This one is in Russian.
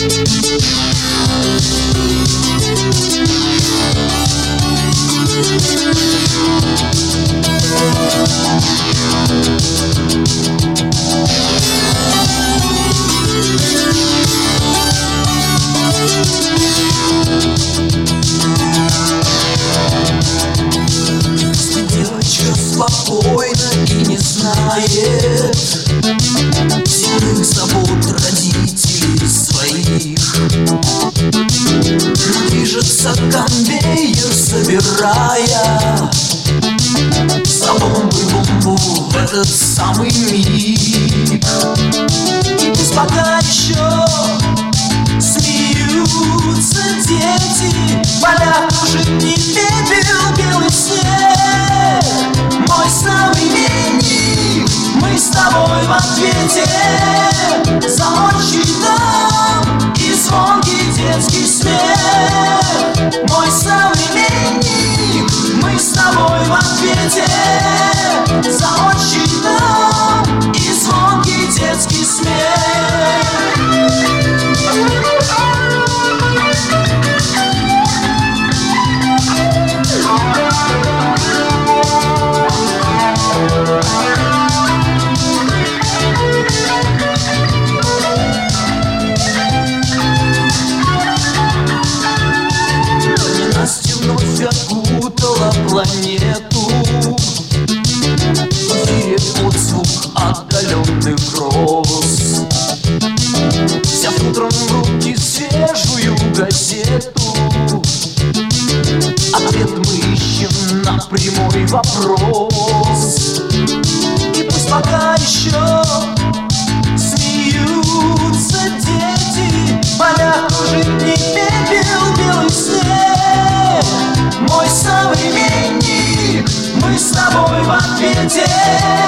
Спокойно и не знает земных забот родителей своих. Движется конвейер, собирая за бомбу в этот самый миг. И пусть пока еще смеются дети, в полях кружит не пепел, белый снег. Мой современник, мы с тобой в ответе за отчий дом и звонкий детский смех. Мой современник, мы с тобой в ответе за отчий дом и звонкий детский смех. Вновь окутала планету, в эфире отзвук отдаленных гроз. Взяв утром в руки свежую газету, ответ мы ищем на прямой вопрос. И пусть пока еще смеются дети, в полях кружит не пепел, белый снег. Мой современник, мы с тобой в ответе